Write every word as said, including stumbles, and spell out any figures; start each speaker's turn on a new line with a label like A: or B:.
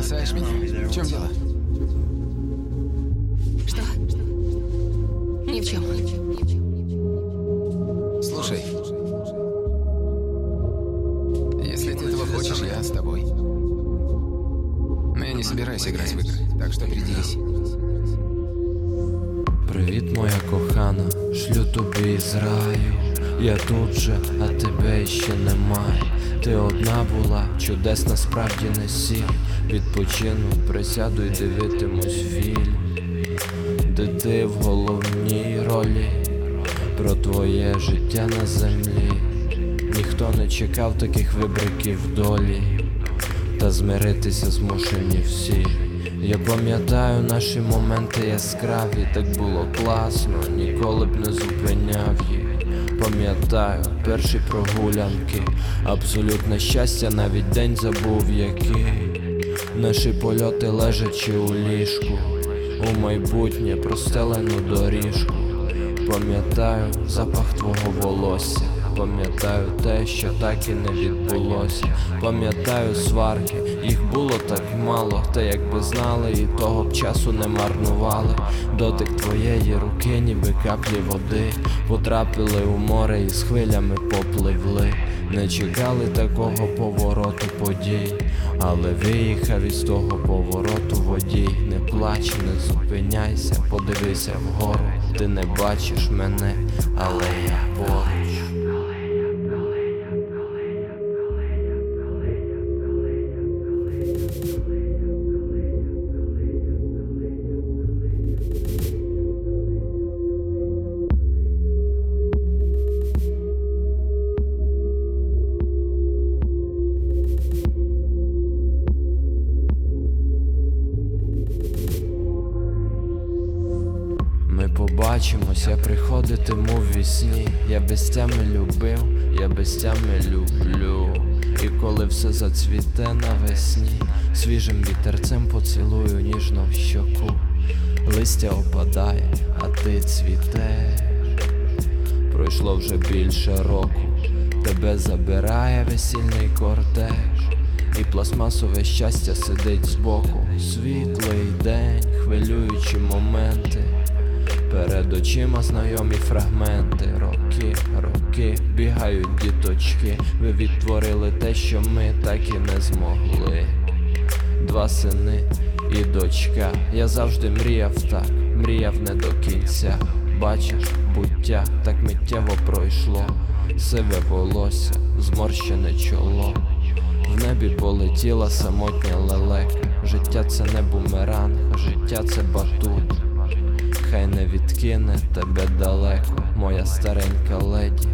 A: бросаешь меня? В чем дело?
B: Что? Ни в чем.
A: Слушай, если ты этого хочешь, я с тобой. Но я не собираюсь играть в игры, так что определись.
C: Привіт, моя кохана, шлю тобі із раю. Я тут же, а тебе ще немає. Ти одна була, чудес насправді не сіль. Відпочину, присяду й дивитимусь фільм, де ти в головній ролі, про твоє життя на землі. Ніхто не чекав таких вибриків долі, та змиритися змушені всі. Я пам'ятаю наші моменти яскраві, так було класно, ніколи б не зупиняв їх. Пам'ятаю перші прогулянки, абсолютне щастя, навіть день забув який. Наші польоти лежачи у ліжку, у майбутнє простелену доріжку. Пам'ятаю запах твого волосся, пам'ятаю те, що так і не відбулося. Пам'ятаю сварки, їх було так мало, та якби знали, і того б часу не марнували. Дотик твоєї руки, ніби каплі води, потрапили у море і з хвилями попливли. Не чекали такого повороту подій, але виїхав із того повороту водій. Не плач, не зупиняйся, подивися вгору. Ти не бачиш мене, але я поруч. Ми побачимось, я приходитиму в вісні. Я без тями любив, я без тями люблю. І коли все зацвіте навесні, свіжим вітерцем поцілую ніжно в щоку. Листя опадає, а ти цвітеш. Пройшло вже більше року, тебе забирає весільний кортеж. І пластмасове щастя сидить збоку. Світлий день, хвилюючі моменти, перед очима знайомі фрагменти. Роки, роки, бігають діточки. Ви відтворили те, що ми так і не змогли. Два сини і дочка. Я завжди мріяв так, мріяв не до кінця. Бачиш, буття так миттєво пройшло. Сиве волосся, зморщене чоло. В небі полетіла самотня лелека. Життя це не бумеранг, життя це батут. Хай не відкине тебе далеко, моя старенька леді.